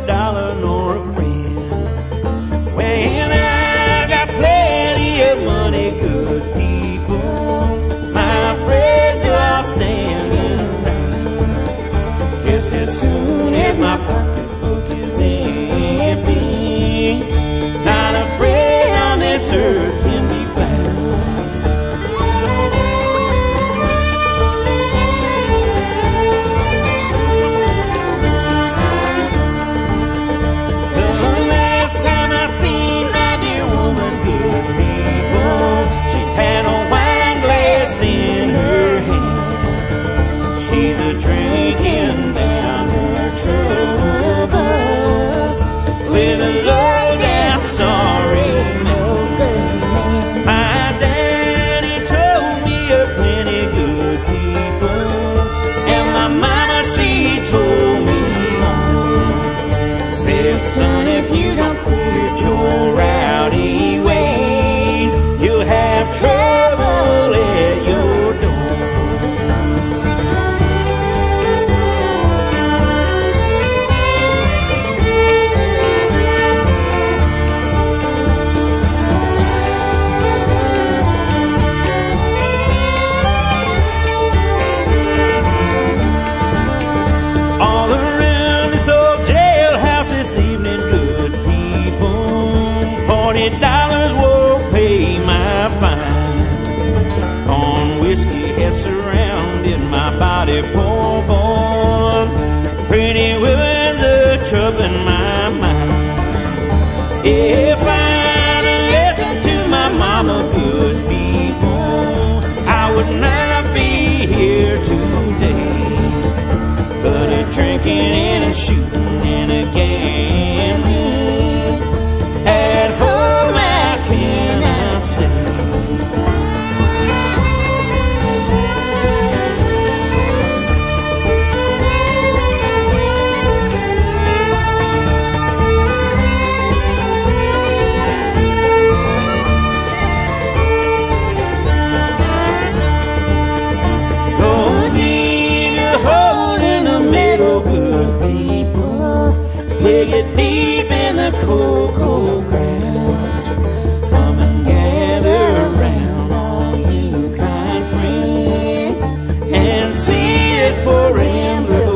dollar nor a friend. When I got plenty of money, good people, my friends are all standing around. Just as soon as my pocketbook is empty, not a friend on this earth can be found. Had a wine glass in her hand. She's a drinking down her troubles with a low down sorry man. My daddy told me of plenty good people, and my mama she told me more. Said, son, if you don't quit your rowdy ways, you'll have trouble at your door. All around this old jailhouse this evening, good people, $40 won't pay my fine. Corn whiskey has surrounded my body, poor boy. Pretty women's a troubling my mind. If I'd listened to my mama, good people, I would not be here today. But a drinking and a shooting and a gambling at home I cannot stay. Go dig a hole in the middle, good people. Dig it deep in the cold, cold ground. Come and gather around, all you kind friends, and see this poor rambler